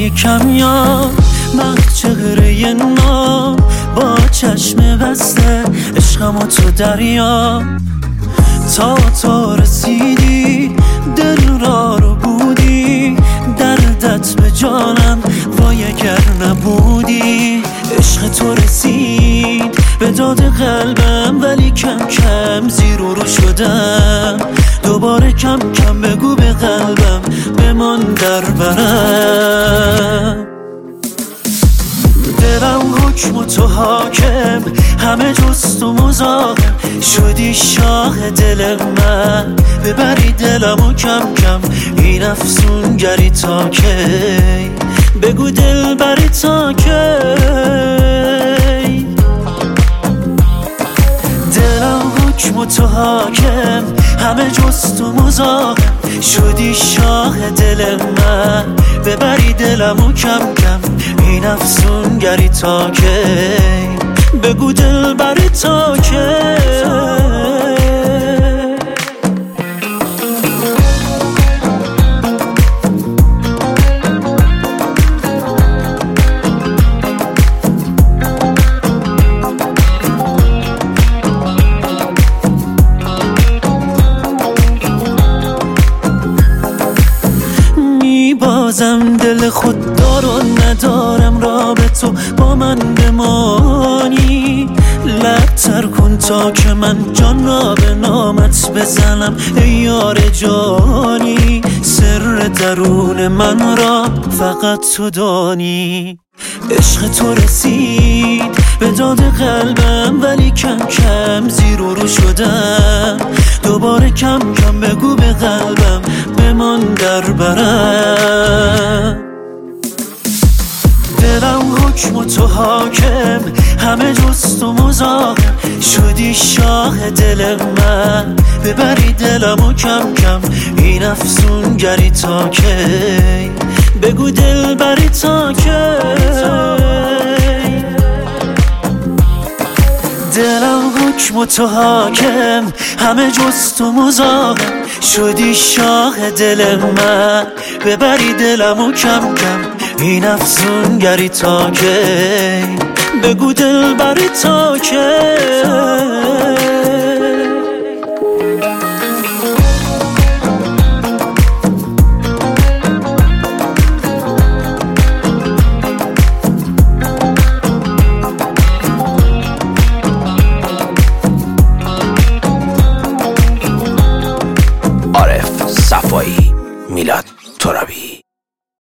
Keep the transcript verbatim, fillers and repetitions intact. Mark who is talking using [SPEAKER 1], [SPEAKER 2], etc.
[SPEAKER 1] ولی کمیاب مخ چهره نام با چشم بسته عشقم و تو دریا تا تو رسیدی دل را رو بودی دردت به جانم وای اگر نبودی عشق تو رسید به داد قلبم ولی کم کم زیر و رو شدم دوباره کم کم بگو به قلبم بمان در برم دلم حکم و تو حاکم همه جز تو مزاحم شدی شاه دل من ببری دلمو کم کم این افسونگری تا کی بگو دل بری تا کی دلم حکم و تو حاکم همه جز تو مزاحم شدی شاه دل من ببری دلمو کم کم این افسونگری تا کی بگو دل بری تا کی بازم دل خود دار و ندارم را به تو با من بمانی لبتر کن تا که من جان را به نامت بزنم ای یار جانی سر درون من را فقط تو دانی عشق تو رسید به داد قلبم ولی کم کم زیر و رو شدم دوباره کم کم بگو به قلبم بمان در برم دلم حکم و تو حاکم همه جز تو مزاحم شدی شاه دل من ببری دلمو کم کم این افسونگری تا کی بگو دل بری تا کی دلم حکم و تو حاکم همه جز تو مزاحم شدی شاه دل من ببری دلمو کم کم این افسونگری تا کی بگو دل بری تا کی
[SPEAKER 2] عارف صفایی، میلاد ترابی.